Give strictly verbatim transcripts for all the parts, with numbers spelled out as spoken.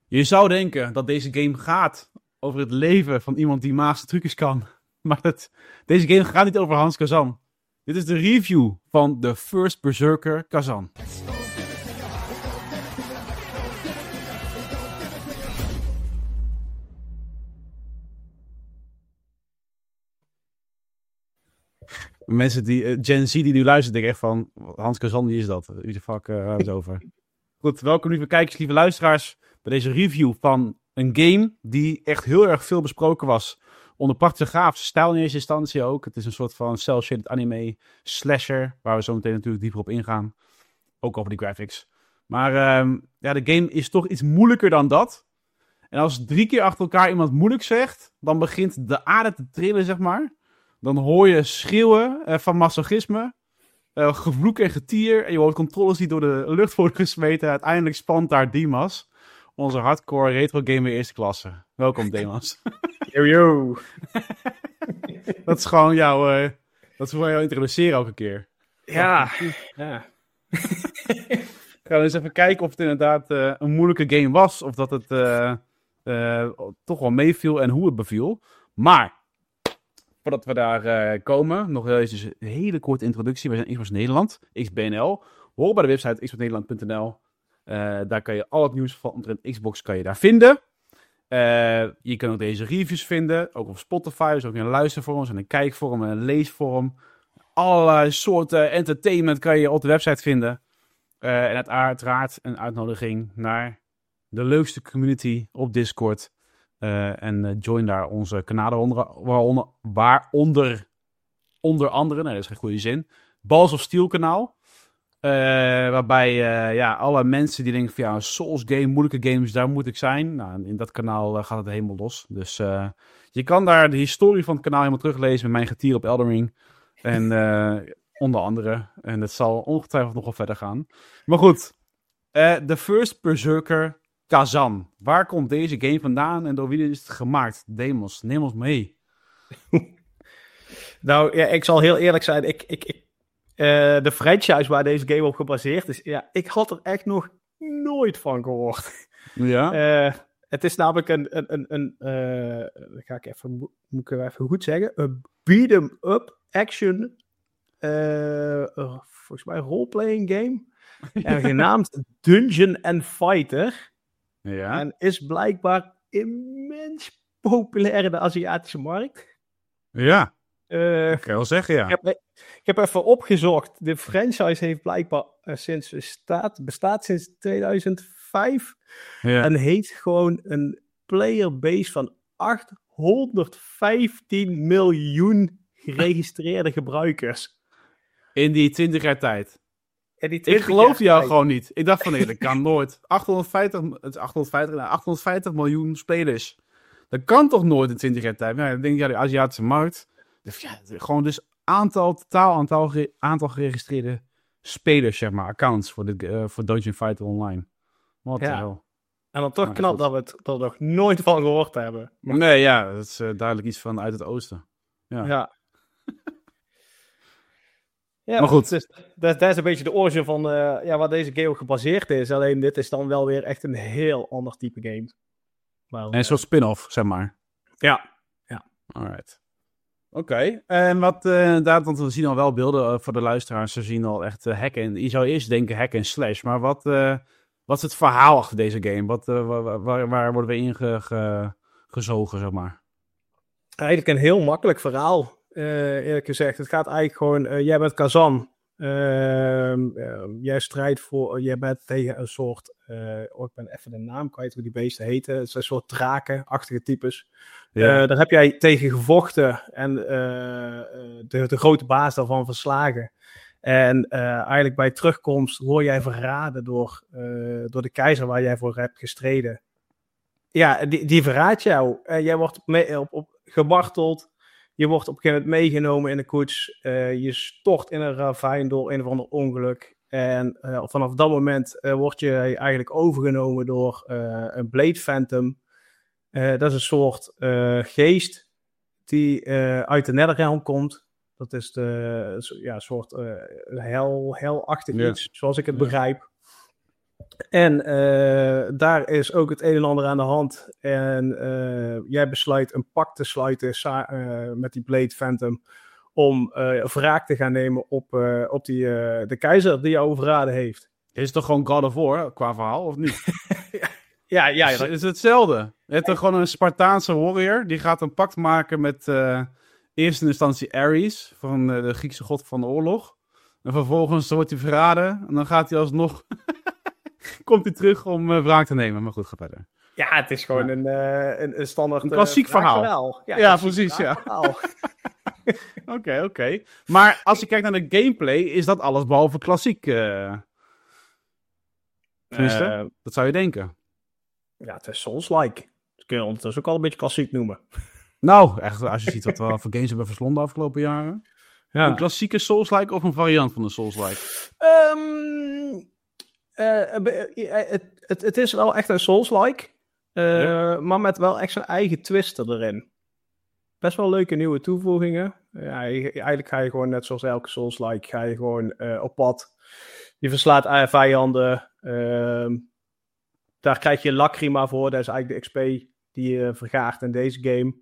Je zou denken dat deze game gaat over het leven van iemand die magische trucjes kan. Maar het, deze game gaat niet over Hans Kazan. Dit is de review van The First Berserker Kazan. Mensen die, uh, Gen Z die nu luisteren, denken echt van... Hans Kazan, wie is dat? Wie de fuck uh, hebben we het over? Goed, welkom lieve kijkers, lieve luisteraars... bij deze review van een game die echt heel erg veel besproken was. Onder prachtige grafische stijl in eerste instantie ook. Het is een soort van cel-shaded anime slasher... waar we zo meteen natuurlijk dieper op ingaan. Ook over die graphics. Maar um, ja, de game is toch iets moeilijker dan dat. En als drie keer achter elkaar iemand moeilijk zegt... dan begint de aarde te trillen, zeg maar... Dan hoor je schreeuwen uh, van masochisme, uh, gevloek en getier. En je hoort controles die door de lucht worden gesmeten. Uiteindelijk spant daar Dimas, onze hardcore retro gamer eerste klasse. Welkom, Dimas. Yo, yo. Dat is gewoon jouw, uh, dat is gewoon jou introduceren elke keer. Ja, ja. Gaan we eens even kijken of het inderdaad uh, een moeilijke game was. Of dat het uh, uh, toch wel meeviel en hoe het beviel. Maar... voordat we daar uh, komen, nog eens een hele korte introductie. We zijn Xbox Nederland, X B N L. Hoor bij de website x box nederland punt n l. Uh, daar kan je al het nieuws van omtrent Xbox kan je daar vinden. Uh, je kan ook deze reviews vinden, ook op Spotify. Dus ook een luisterforum, en een kijkforum en een leesforum. Allerlei soorten entertainment kan je op de website vinden. Uh, en uiteraard een uitnodiging naar de leukste community op Discord... Uh, en uh, join daar onze kanalen onder, waaronder, waaronder onder andere, nee dat is geen goede zin, Balls of Steel kanaal. Uh, waarbij uh, ja, alle mensen die denken van ja, een Souls game, moeilijke games, daar moet ik zijn. Nou, in dat kanaal uh, gaat het helemaal los. Dus uh, je kan daar de historie van het kanaal helemaal teruglezen met mijn getier op Elden Ring. En uh, onder andere. En het zal ongetwijfeld nog wel verder gaan. Maar goed, uh, The First Berserker Kazan. Waar komt deze game vandaan en door wie is het gemaakt? Demos, neem ons mee. Nou, ja, ik zal heel eerlijk zijn. Ik, ik, ik, uh, de franchise waar deze game op gebaseerd is, ja, ik had er echt nog nooit van gehoord. Ja? Uh, het is namelijk een, een, een, een uh, ga ik even, moet ik even goed zeggen, een beat-em-up action, uh, uh, volgens mij roleplaying game, en genaamd Dungeon and Fighter. Ja. En is blijkbaar immens populair in de Aziatische markt. Ja, uh, dat kan je wel zeggen, ja. Ik heb, ik heb even opgezocht. De franchise heeft blijkbaar uh, sinds bestaat, bestaat sinds tweeduizend vijf. Ja. En heeft gewoon een playerbase van achthonderdvijftien miljoen geregistreerde gebruikers. In die twintig jaar tijd. Ik geloofde jou gewoon niet. Ik dacht van nee, dat kan nooit. achthonderdvijftig, het is achthonderdvijftig, nou, achthonderdvijftig miljoen spelers. Dat kan toch nooit in twintig jaar tijd? Nou, dan denk ik, ja, de Aziatische markt. Dus ja, gewoon dus aantal, totaal aantal, aantal geregistreerde spelers, zeg maar, accounts voor, dit, uh, voor Dungeon Fighter Online. Wat de ja. hel. En dan toch nou, knap dat we het er nog nooit van gehoord hebben. Maar... nee, ja, dat is uh, duidelijk iets van uit het oosten. Ja. Ja. Ja, maar goed. Dus, dat, dat is een beetje de origin van uh, ja, waar deze game op gebaseerd is. Alleen dit is dan wel weer echt een heel ander type game. Maar, en een uh, soort spin-off, zeg maar. Ja. ja. Alright. Oké. Okay. En wat uh, inderdaad, want we zien al wel beelden uh, voor de luisteraars. Ze zien al echt uh, hacken. Je zou eerst denken hack en slash. Maar wat, uh, wat is het verhaal achter deze game? Wat, uh, waar, waar, waar worden we in ge, ge, gezogen, zeg maar? Eigenlijk een heel makkelijk verhaal. Uh, eerlijk gezegd, het gaat eigenlijk gewoon, uh, jij bent Kazan, uh, uh, jij strijdt voor, uh, jij bent tegen een soort, uh, oh ik ben even de naam kwijt hoe die beesten heten, het zijn een soort draken-achtige types. Ja. Uh, daar heb jij tegen gevochten en uh, de, de grote baas daarvan verslagen. En uh, eigenlijk bij terugkomst word jij verraden door, uh, door de keizer waar jij voor hebt gestreden. Ja, die, die verraadt jou. Uh, jij wordt mee, op, op, gemarteld. Je wordt op een gegeven moment meegenomen in een koets. Uh, je stort in een ravijn door een of ander ongeluk. En uh, vanaf dat moment uh, word je eigenlijk overgenomen door uh, een Blade Phantom. Uh, dat is een soort uh, geest die uh, uit de Netherrealm komt. Dat is de, ja, een soort uh, hel, helachtig ja. iets, zoals ik het ja. begrijp. En uh, daar is ook het een en ander aan de hand. En uh, jij besluit een pact te sluiten sa- uh, met die Blade Phantom om uh, wraak te gaan nemen op, uh, op die, uh, de keizer die jou overraden heeft. Is het toch gewoon God of War qua verhaal, of niet? ja, ja. Is, is het hetzelfde? Je hebt er gewoon een Spartaanse warrior, die gaat een pact maken met uh, eerst in instantie Ares, van uh, de Griekse god van de oorlog. En vervolgens wordt hij verraden en dan gaat hij alsnog... komt hij terug om uh, wraak te nemen, maar goed, ga verder. Ja, het is gewoon ja. een, uh, een, een standaard... Een klassiek uh, verhaal. verhaal. Ja, ja precies, ja. Oké, oké. Okay, okay. Maar als je kijkt naar de gameplay, is dat alles behalve klassiek. Uh... Tenminste, uh, dat zou je denken. Ja, het is Souls-like. Dat kun je ondertussen ook al een beetje klassiek noemen. Nou, echt, als je ziet wat we voor games hebben verslonden de afgelopen jaren. Ja. Een klassieke Souls-like of een variant van de Souls-like? Um, uh, het, het, het is wel echt een Souls-like. Uh, ja. Maar met wel echt zijn eigen twist erin. Best wel leuke nieuwe toevoegingen. Ja, eigenlijk ga je gewoon net zoals elke Souls-like, ga je gewoon uh, op pad. Je verslaat vijanden. Uh, daar krijg je Lacrima voor. Dat is eigenlijk de X P die je vergaart in deze game.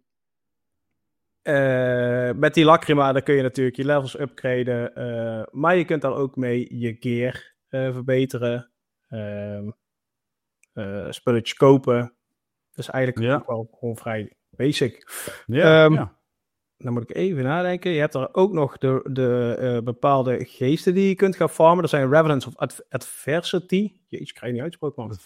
Uh, met die Lacrima dan kun je natuurlijk je levels upgraden. Uh, maar je kunt daar ook mee je gear uh, verbeteren. Uh, uh, spulletjes kopen. Dat is eigenlijk ja. ook wel gewoon vrij basic. Ja, um, ja. Dan moet ik even nadenken. Je hebt er ook nog de, de uh, bepaalde geesten die je kunt gaan farmen. Dat zijn Revenants of Ad- Adversity. Jeetje, ik krijg je niet uitgesproken, man.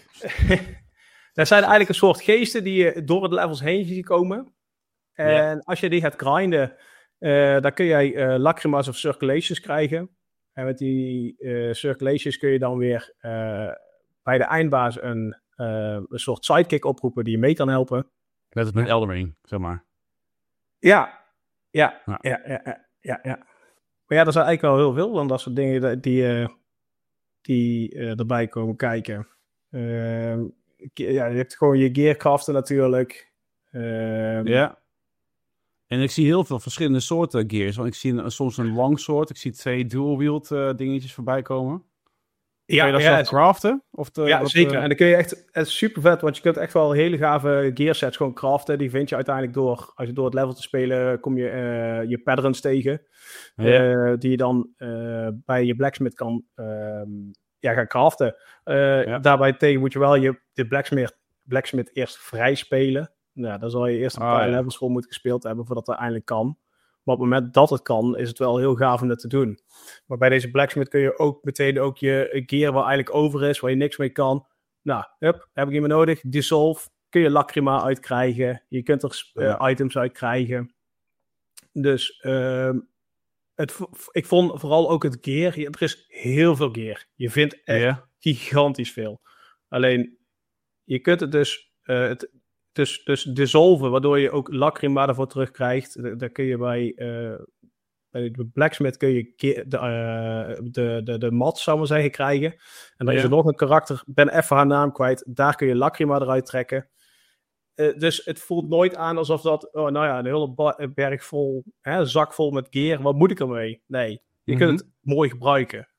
Dat zijn eigenlijk een soort geesten die je door de levels heen ziet komen. En ja. als je die gaat grinden, uh, dan kun jij uh, Lacrima's of Circulations krijgen. En met die uh, Circulations kun je dan weer uh, bij de eindbaas een, uh, een soort sidekick oproepen die je mee kan helpen. Net als met Elden Ring, zeg maar. Ja, ja, ja, ja, ja, ja, ja. Maar ja, er zijn eigenlijk wel heel veel van dat soort dingen die, uh, die uh, erbij komen kijken. Uh, ja, je hebt gewoon je gearcraften natuurlijk. Uh, ja. En ik zie heel veel verschillende soorten gears. Want ik zie een, soms een longsword. Ik zie twee dual-wield uh, dingetjes voorbij komen. Ja, kun je dat ja, zelf craften? Of de, ja, wat, zeker. Uh... En dan kun je echt... Het is super vet, want je kunt echt wel hele gave gearsets gewoon craften. Die vind je uiteindelijk door... Als je door het level te spelen, kom je uh, je patterns tegen. Ja. Uh, die je dan uh, bij je blacksmith kan uh, ja, gaan craften. Uh, ja. Daarbij tegen moet je wel je de blacksmith, blacksmith eerst vrij spelen. Nou, dan zal je eerst een paar oh, ja. levels voor moeten gespeeld hebben voordat dat eindelijk kan. Maar op het moment dat het kan, is het wel heel gaaf om dat te doen. Maar bij deze blacksmith kun je ook meteen ook je gear waar eigenlijk over is, waar je niks mee kan. Nou, hup, heb ik niet meer nodig. Dissolve, kun je Lacrima uitkrijgen. Je kunt er uh, ja. items uitkrijgen. Dus uh, het, ik vond vooral ook het gear. Er is heel veel gear. Je vindt echt ja. gigantisch veel. Alleen, je kunt het dus... Uh, het, Dus, dus dissolven, waardoor je ook Lacrima ervoor terugkrijgt. Daar kun je bij, uh, bij de blacksmith kun je de, uh, de, de, de mat, zou maar zeggen, krijgen. En dan ja. is er nog een karakter, ben even haar naam kwijt. Daar kun je Lacrima eruit trekken. Uh, dus het voelt nooit aan alsof dat, oh nou ja, een hele ba- berg vol, hè, een zak vol met gear. Wat moet ik ermee? Nee, je mm-hmm. kunt het mooi gebruiken.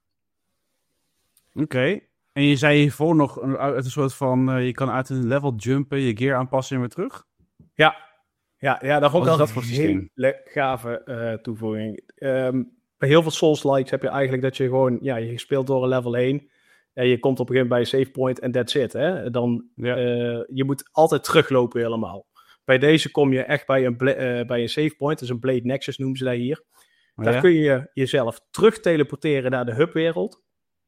Oké. Okay. En je zei hiervoor nog een, een soort van, uh, je kan uit een level jumpen, je gear aanpassen en weer terug? Ja, ja, ja daar vond ik dat voor systeem? Een hele gave uh, toevoeging. Um, bij heel veel Souls-likes heb je eigenlijk dat je gewoon, ja, je speelt door een level heen. En je komt op een gegeven moment bij een save point en that's it. Hè? Dan, ja. uh, je moet altijd teruglopen helemaal. Bij deze kom je echt bij een, bla- uh, bij een save point, dus een Blade Nexus noemen ze dat hier. Daar ja. kun je jezelf terug teleporteren naar de hubwereld.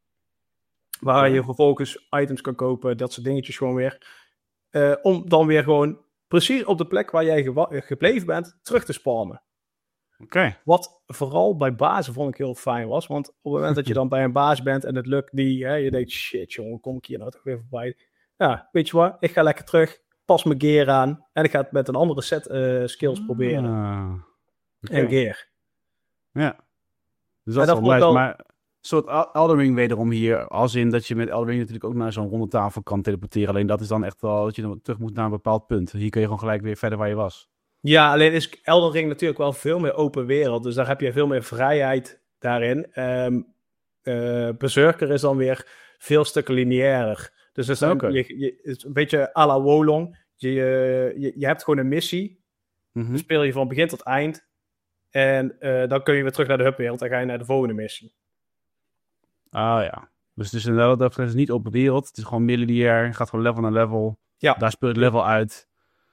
Waar ja. je vervolgens items kan kopen, dat soort dingetjes gewoon weer. Uh, om dan weer gewoon precies op de plek waar jij gewa- gebleven bent, terug te spawnen. Oké. Okay. Wat vooral bij bazen vond ik heel fijn was. Want op het moment dat je dan bij een baas bent en het lukt niet, hè, je denkt, shit jongen, kom ik hier nou toch weer voorbij. Ja, weet je wat, ik ga lekker terug, pas mijn gear aan en ik ga het met een andere set uh, skills ah, proberen. Okay. En gear. Ja. Dus dat, dat is wel nice, wel... maar... Een soort Elden Ring wederom hier, als in dat je met Elden Ring natuurlijk ook naar zo'n ronde tafel kan teleporteren. Alleen dat is dan echt wel dat je dan terug moet naar een bepaald punt. Hier kun je gewoon gelijk weer verder waar je was. Ja, alleen is Elden Ring natuurlijk wel veel meer open wereld. Dus daar heb je veel meer vrijheid daarin. Um, uh, Berserker is dan weer veel stukken lineairder. Dus dat is, een, Oké. je, je, het is een beetje à la Wolong. Je, je, je hebt gewoon een missie. Mhm. Dan speel je van begin tot eind. En uh, dan kun je weer terug naar de hubwereld. Dan ga je naar de volgende missie. Ah ja. Dus het is inderdaad dat is niet open wereld. Het is gewoon meer lineair. Je gaat gewoon level naar level. Ja. Daar speel je het level uit.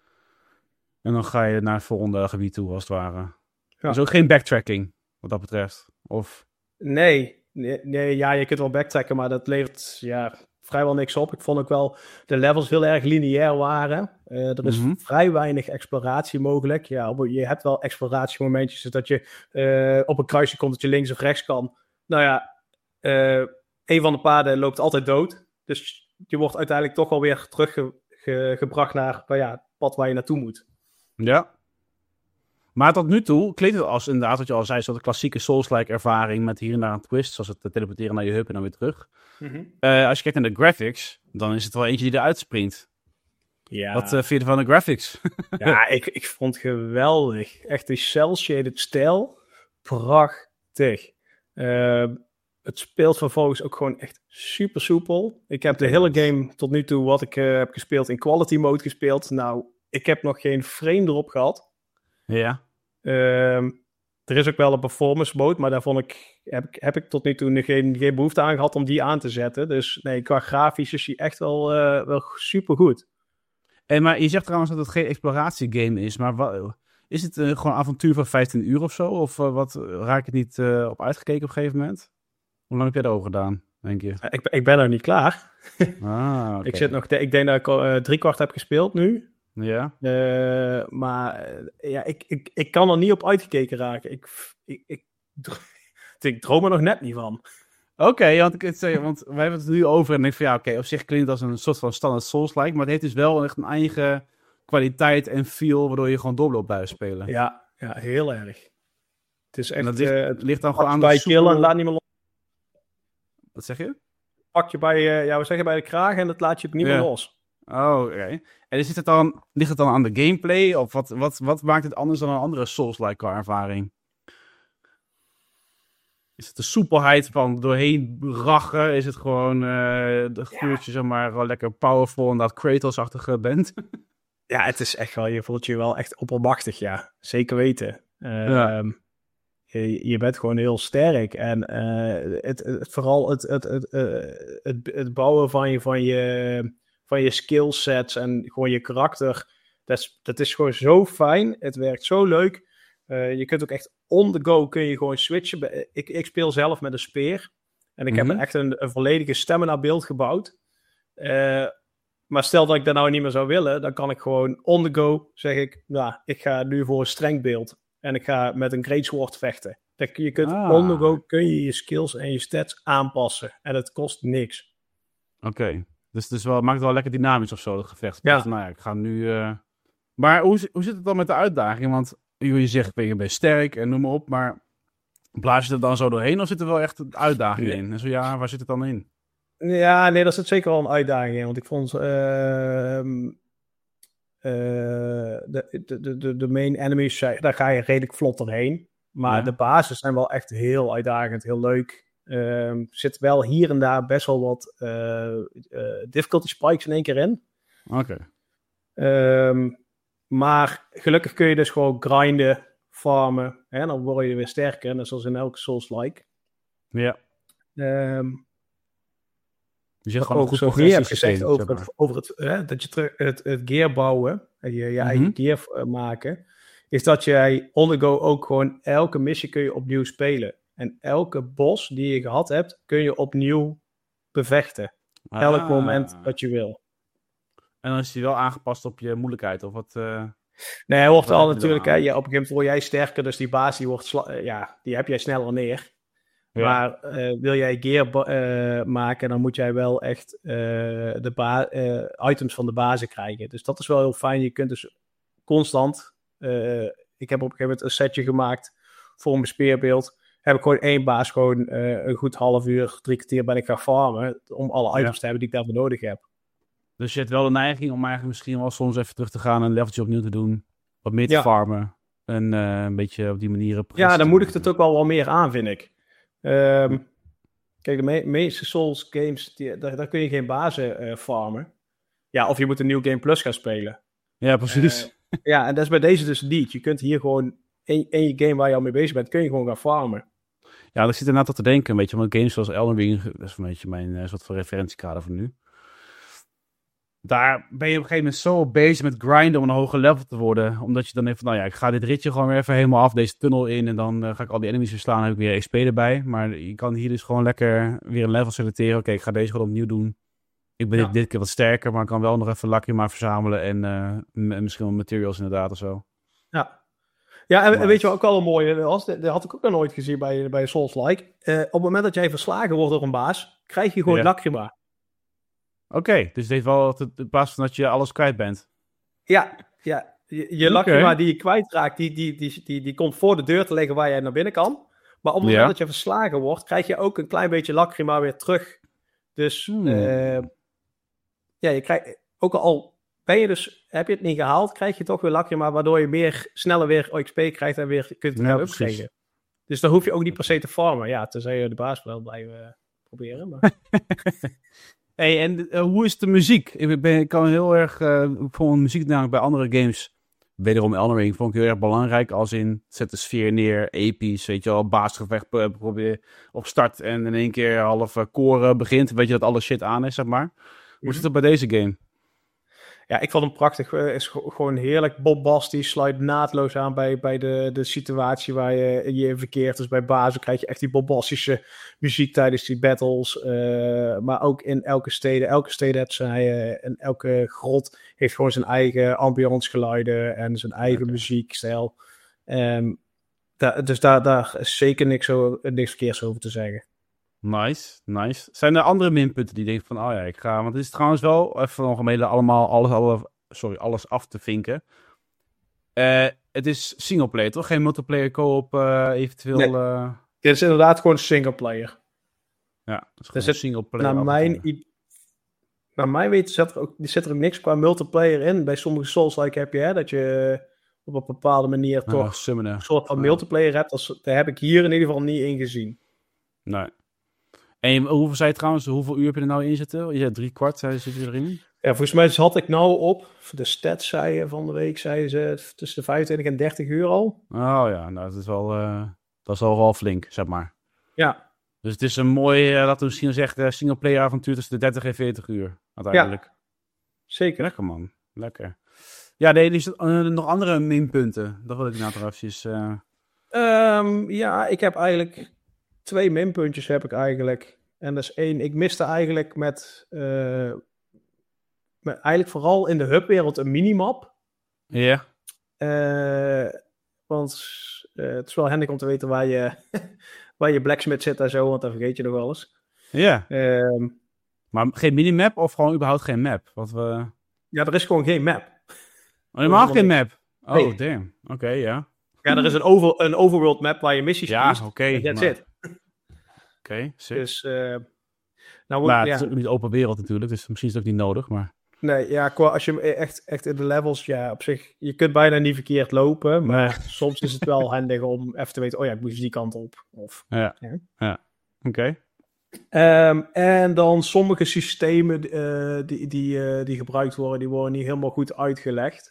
En dan ga je naar het volgende gebied toe, als het ware. Ja. Dus ook geen backtracking, wat dat betreft. Of... Nee. nee, nee, ja, je kunt wel backtracken, maar dat levert ja, vrijwel niks op. Ik vond ook wel de levels heel erg lineair waren. Uh, er is mm-hmm. vrij weinig exploratie mogelijk. Ja, je hebt wel exploratiemomentjes, zodat je uh, op een kruisje komt dat je links of rechts kan. Nou ja, uh, een van de paden loopt altijd dood. Dus je wordt uiteindelijk toch alweer teruggebracht naar nou ja, het pad waar je naartoe moet. Ja. Maar tot nu toe klinkt het als inderdaad wat je al zei, zo'n klassieke Souls-like ervaring met hier en daar een twist, zoals het teleporteren naar je hub en dan weer terug. Mm-hmm. Uh, als je kijkt naar de graphics, dan is het wel eentje die eruit springt. Ja. Wat uh, vind je van de graphics? Ja, ik, ik vond het geweldig. Echt die cel-shaded stijl. Prachtig. Uh, het speelt vervolgens ook gewoon echt super soepel. Ik heb de hele game tot nu toe wat ik uh, heb gespeeld in quality mode gespeeld. Nou, ik heb nog geen frame erop gehad. Ja. Uh, er is ook wel een performance mode, maar daar vond ik, heb, ik, heb ik tot nu toe geen, geen behoefte aan gehad om die aan te zetten. Dus nee, qua grafisch is die echt wel, uh, wel super goed. En maar je zegt trouwens dat het geen exploratiegame is, maar wat, is het uh, gewoon een avontuur van vijftien uur of zo? Of uh, wat, raak ik het niet uh, op uitgekeken op een gegeven moment? Hoe lang heb jij erover gedaan, denk je? Ik, ik ben er niet klaar. Ah, okay. ik, zit nog de, ik denk dat ik al uh, drie kwart heb gespeeld nu. Ja. Uh, maar uh, ja, ik, ik, ik kan er niet op uitgekeken raken. Ik, ik, ik, ik droom er nog net niet van. Oké, okay, want, want wij hebben het er nu over en ik denk van ja, oké, okay, op zich klinkt het als een soort van standaard Souls-like, maar het heeft dus wel echt een eigen kwaliteit en feel, waardoor je gewoon door blijft blijven spelen. Ja, ja, heel erg. Het is echt... En dat ligt, uh, het ligt dan gewoon aan bij de soepel... killen en laat niet meer los. Wat zeg je? Pak je bij, uh, ja, we zeggen bij de kraag en dat laat je ook niet ja. meer los. Oh, oké. Okay. En is het dan, ligt het dan aan de gameplay? Of wat, wat, wat maakt het anders dan een andere Souls-like ervaring? Is het de soepelheid van doorheen rachen? Is het gewoon uh, de geurtje, ja. zeg maar, wel lekker powerful en dat Kratos-achtige bent? Ja, het is echt wel, je voelt je wel echt oppermachtig, ja. Zeker weten. Uh, ja. um, je, je bent gewoon heel sterk. En uh, het, het, vooral het, het, het, uh, het, het bouwen van je, van je, van je skillsets en gewoon je karakter, dat is, dat is gewoon zo fijn. Het werkt zo leuk. Uh, je kunt ook echt on the go kun je gewoon switchen. Ik, ik speel zelf met een speer. En ik mm-hmm. heb echt een, een volledige stamina beeld gebouwd. Uh, maar stel dat ik dat nou niet meer zou willen, dan kan ik gewoon on the go, zeg ik, nou, ik ga nu voor een strength beeld. En ik ga met een greatsword vechten. Dat je kunt ah. on the go kun je je skills en je stats aanpassen. En het kost niks. Oké. Okay. Dus het is wel, maakt het wel lekker dynamisch of zo, het gevecht. Ja. Dus, nou ja, ik ga nu... Uh... Maar hoe, hoe zit het dan met de uitdaging? Want je zegt, je bent sterk en noem maar op, maar blaas je er dan zo doorheen of zit er wel echt een uitdaging nee. in? En zo ja, waar zit het dan in? Ja, nee, daar zit zeker wel een uitdaging in, want ik vond uh, uh, de, de, de, de main enemies, daar ga je redelijk vlot doorheen, maar ja. de bases zijn wel echt heel uitdagend, heel leuk. Er uh, zit wel hier en daar best wel wat uh, uh, difficulty spikes in één keer in. Oké. Okay. Um, Maar gelukkig kun je dus gewoon grinden, farmen. Hè? Dan word je weer sterker, net zoals in elke Souls-like. Ja. Um, dus je hebt gewoon ook een zo meer hebt gezegd over, zeg maar. het, over het, hè, dat je terug, het, het gear bouwen en je, je mm-hmm. eigen gear uh, maken, is dat jij on the go ook gewoon elke missie kun je opnieuw spelen. En elke boss die je gehad hebt, kun je opnieuw bevechten. Ah. Elk moment dat je wil. En dan is hij wel aangepast op je moeilijkheid, of wat? Uh... Nee, hij wordt al natuurlijk, hè, ja, op een gegeven moment word jij sterker, dus die baas die wordt, sla- ja, die heb jij sneller neer. Ja. Maar uh, wil jij gear ba- uh, maken, dan moet jij wel echt uh, de ba- uh, items van de bazen krijgen. Dus dat is wel heel fijn. Je kunt dus constant, uh, ik heb op een gegeven moment een setje gemaakt voor mijn speerbeeld. Heb ik gewoon één baas gewoon uh, een goed half uur, drie kwartier ben ik gaan farmen, om alle items ja. te hebben die ik daarvoor nodig heb. Dus je hebt wel de neiging om eigenlijk misschien wel soms even terug te gaan en een leveltje opnieuw te doen. Wat meer te ja. farmen. En uh, een beetje op die manier... Ja, dan moedigt het ook wel wel meer aan, vind ik. Um, Kijk, de me- meeste Souls games, die, daar, daar kun je geen bazen uh, farmen. Ja, of je moet een nieuw Game Plus gaan spelen. Ja, precies. Uh, ja, en dat is bij deze dus niet. Je kunt hier gewoon, in, in je game waar je al mee bezig bent, kun je gewoon gaan farmen. Ja, ik zit inderdaad te denken, een beetje, want games zoals Elden Ring, dat is een beetje mijn uh, soort van referentiekader van nu. Daar ben je op een gegeven moment zo bezig met grinden om een hoger level te worden. Omdat je dan even, nou ja, ik ga dit ritje gewoon weer even helemaal af, deze tunnel in. En dan uh, ga ik al die enemies verslaan, dan heb ik weer X P erbij. Maar je kan hier dus gewoon lekker weer een level selecteren. Oké, okay, ik ga deze gewoon opnieuw doen. Ik ben ja. dit, dit keer wat sterker, maar ik kan wel nog even Lacrima verzamelen. En uh, m- misschien wel materials inderdaad of zo. Ja. Ja, en nice. Weet je wat ook al een mooie was? Dat had ik ook nog nooit gezien bij, bij Souls-like. Uh, op het moment dat jij verslagen wordt door een baas, krijg je gewoon ja. Lacrima. Oké, okay, dus dit wel in plaats van dat je alles kwijt bent. Ja, ja. Je, je okay. Lacrima die je kwijtraakt, die, die, die, die, die komt voor de deur te liggen waar jij naar binnen kan. Maar op het moment ja. dat je verslagen wordt, krijg je ook een klein beetje Lacrima weer terug. Dus hmm. uh, ja, je krijgt, ook al ben je dus, heb je het niet gehaald, krijg je toch weer Lacrima, waardoor je meer, sneller weer X P krijgt en weer kunt gaan ja, upgraden. Dus dan hoef je ook niet per se te farmen. Ja, tenzij je de baas wel blijven uh, proberen. Maar... Hey, en uh, hoe is de muziek? Ik, ben, ik kan heel erg... Uh, ik vond muziek namelijk bij andere games... Wederom Elden Ring vond ik heel erg belangrijk. Als in, zet de sfeer neer, episch, weet je wel. Baasgevecht probeer op start en in één keer half uh, koren begint. Weet je dat alle shit aan is, zeg maar. Hoe mm-hmm. zit het bij deze game? Ja, ik vond hem prachtig. Het is gewoon heerlijk bombastisch. Sluit naadloos aan bij, bij de, de situatie waar je je in verkeert. Dus bij bazen krijg je echt die bombastische muziek tijdens die battles. Uh, maar ook in elke stede. Elke stede heeft zijn, uh, en elke grot heeft gewoon zijn eigen ambiance geluiden en zijn eigen okay. muziekstijl. Um, da, dus daar, daar is zeker niks, zo, niks verkeers over te zeggen. Nice, nice. Zijn er andere minpunten die denken van, oh ja, ik ga... Want het is trouwens wel, even nog om allemaal alles, alles, sorry, alles af te vinken. Uh, het is singleplayer, toch? Geen multiplayer co-op uh, eventueel... Nee. Uh... Het is inderdaad gewoon singleplayer. Ja, het is gewoon singleplayer. Naar mijn, i- naar mijn weten zit er, ook, zit er ook niks qua multiplayer in. Bij sommige Souls-like heb je, hè, dat je op een bepaalde manier toch oh, summonen. Een soort van ja. multiplayer hebt. Dat, daar heb ik hier in ieder geval niet in gezien. Nee. En hoeveel zei je trouwens, hoeveel uur heb je er nou in zitten? Je zei drie kwart, zei, zit je erin? Ja, volgens mij had ik nou op, de stats zei je van de week, zeiden ze tussen de vijfentwintig en dertig uur al. Oh ja, nou dat is wel, uh, dat is al wel flink, zeg maar. Ja. Dus het is een mooi, uh, laten we misschien zeggen, singleplayer avontuur tussen de dertig en veertig uur, uiteindelijk. Ja, zeker. Lekker man, lekker. Ja, nee, er zijn uh, nog andere minpunten, dat wil ik nou toch eventjes... Uh... Um, ja, ik heb eigenlijk... Twee minpuntjes heb ik eigenlijk. En dat is één, ik miste eigenlijk met, uh, met eigenlijk vooral in de hubwereld een minimap. Ja. Yeah. Uh, want uh, het is wel handig om te weten waar je, waar je blacksmith zit en zo, want dan vergeet je nog alles. Ja. Yeah. Um, maar geen minimap of gewoon überhaupt geen map? Wat we... Ja, er is gewoon geen map. Oh, helemaal geen map? Oh, nee. Damn. Oké, okay, ja. Ja, er is een, over, een overworld map waar je missies ja, kiest. Ja, oké. Okay, that's maar... it. Oké, okay, sick. Dus, uh, nou, nou ja. Het is ook niet open wereld natuurlijk, dus misschien is het ook niet nodig, maar... Nee, ja, als je echt, echt in de levels, ja, op zich, je kunt bijna niet verkeerd lopen, maar nee. Soms is het wel handig om even te weten, oh ja, ik moet die kant op. Of, ja, ja. ja. oké. Okay. Um, en dan sommige systemen uh, die, die, uh, die gebruikt worden, die worden niet helemaal goed uitgelegd.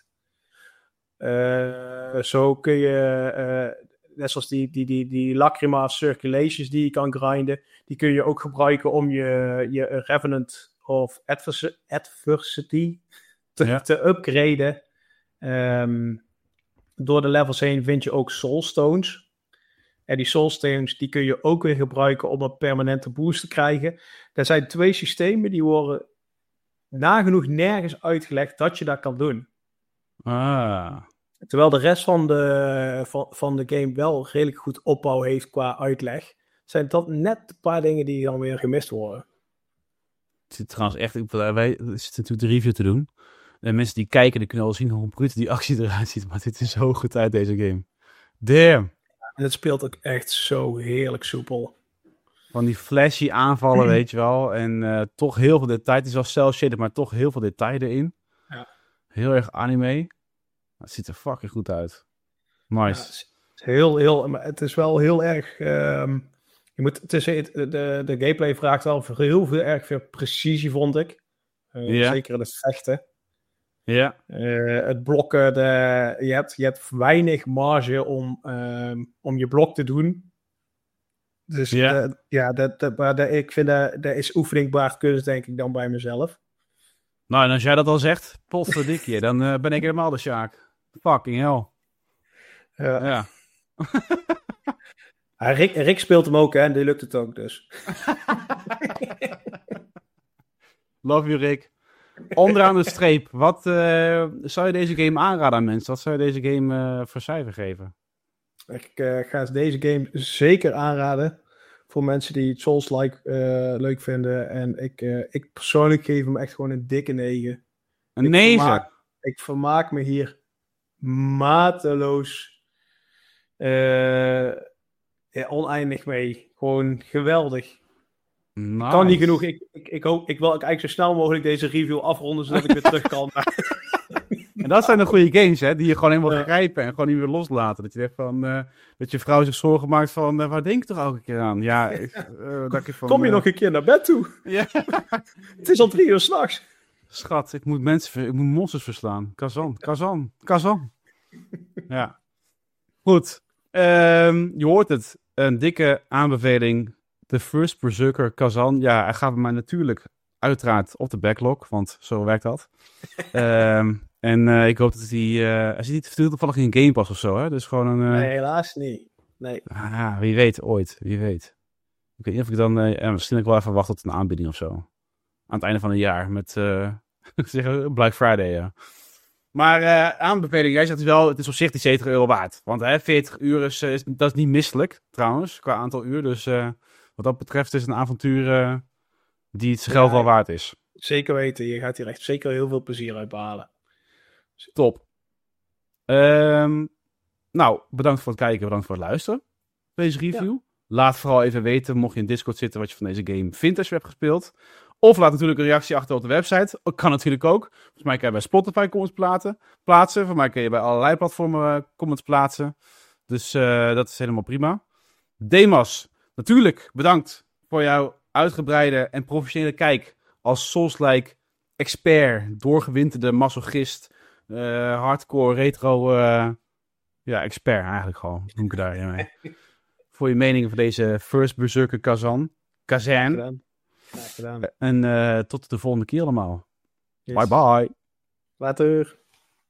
Uh, zo kun je... Uh, Net zoals die, die, die, die Lacrima circulations die je kan grinden. Die kun je ook gebruiken om je, je Revenant of advers- Adversity te, ja. te upgraden. Um, door de levels heen vind je ook Soulstones. En die Soulstones die kun je ook weer gebruiken om een permanente boost te krijgen. Er zijn twee systemen die worden nagenoeg nergens uitgelegd dat je dat kan doen. Ah... Terwijl de rest van de, van, van de game wel redelijk goed opbouw heeft qua uitleg, zijn dat net een paar dingen die dan weer gemist worden. Het zit trouwens echt, wij zitten natuurlijk de review te doen. En mensen die kijken, die kunnen wel zien hoe bruut die actie eruit ziet. Maar dit is zo goed uit deze game. Damn. En het speelt ook echt zo heerlijk soepel. Van die flashy aanvallen, weet je wel. En uh, toch heel veel detail. Het is wel cel shaded, maar toch heel veel detail erin. Ja. Heel erg anime. Het ziet er fucking goed uit. Nice. Ja, het, is heel, heel, maar het is wel heel erg um, Je moet, het is, het- de, de gameplay vraagt wel voor heel veel, erg veel precisie, vond ik. Uh, Ja. Zeker in het vechten. Ja. Uh, het blokken, de, je, hebt, je hebt weinig marge om, um, om je blok te doen. Dus Ja, de, ja dat, dat, maar de, ik vind dat, dat is oefening baard kunst, denk ik dan bij mezelf. Nou, en als jij dat al zegt, potverdikkie, dan uh, ben ik helemaal de Sjaak. Fucking hell. Uh, ja. ja Rick, Rick speelt hem ook, hè, en die lukt het ook dus. Love you, Rick. Onderaan de streep, wat uh, zou je deze game aanraden aan mensen? Wat zou je deze game uh, voor cijfer geven? Ik uh, ga deze game zeker aanraden voor mensen die het Souls-like uh, leuk vinden. En ik, uh, ik persoonlijk geef hem echt gewoon een dikke negen. Een negen? Vermaak, ik vermaak me hier mateloos uh, ja, oneindig mee. Gewoon geweldig. Nice. Ik kan niet genoeg. Ik, ik, ik, hoop, ik wil eigenlijk zo snel mogelijk deze review afronden, zodat ik weer terug kan. En dat zijn de goede games, hè, die je gewoon helemaal ja. grijpen en gewoon niet meer loslaten. Dat je denkt van, uh, dat je vrouw zich zorgen maakt van, uh, waar denk je toch elke keer aan? Ja, ik, uh, dat ik van, kom je uh... nog een keer naar bed toe? Ja. Het is al drie uur s'nachts. Schat, ik moet mensen, ik moet monsters verslaan. Kazan, Kazan, Kazan. Ja. Goed. Um, je hoort het. Een dikke aanbeveling. The First Berserker Kazan. Ja, hij gaat bij mij natuurlijk uiteraard op de backlog, want zo werkt dat. um, en uh, ik hoop dat hij... Uh, hij zit niet toevallig in een Game Pass of zo, hè? Dus gewoon een... Uh... Nee, helaas niet. Nee. Ah, wie weet, ooit. Wie weet. Ik weet niet of ik dan... Uh, ja, misschien ik wel even wachten tot een aanbieding of zo. Aan het einde van het jaar met... Uh, zeg, Black Friday, ja. Maar uh, aanbeveling, jij zegt wel, het is op zich die zeventig euro waard. Want hè, veertig uur is, is, dat is niet misselijk, trouwens, qua aantal uur. Dus uh, wat dat betreft is het een avontuur uh, die het zijn geld ja, wel waard is. Zeker weten, je gaat hier echt zeker heel veel plezier uit behalen. Top. Um, nou, bedankt voor het kijken, bedankt voor het luisteren. Deze review. Ja. Laat vooral even weten, mocht je in Discord zitten, wat je van deze game vindt als je hebt gespeeld. Of laat natuurlijk een reactie achter op de website. Kan natuurlijk ook. Volgens mij kan je bij Spotify comments plaatsen. plaatsen. Voor mij kun je bij allerlei platformen comments plaatsen. Dus uh, dat is helemaal prima. Demas, natuurlijk bedankt voor jouw uitgebreide en professionele kijk als Souls-like expert, doorgewinterde masochist, uh, hardcore retro uh, ja, expert eigenlijk gewoon. Noem ik het daar mee. Voor je mening van deze First Berserker Kazan. Kazan. En uh, tot de volgende keer allemaal. Yes. Bye bye. Later.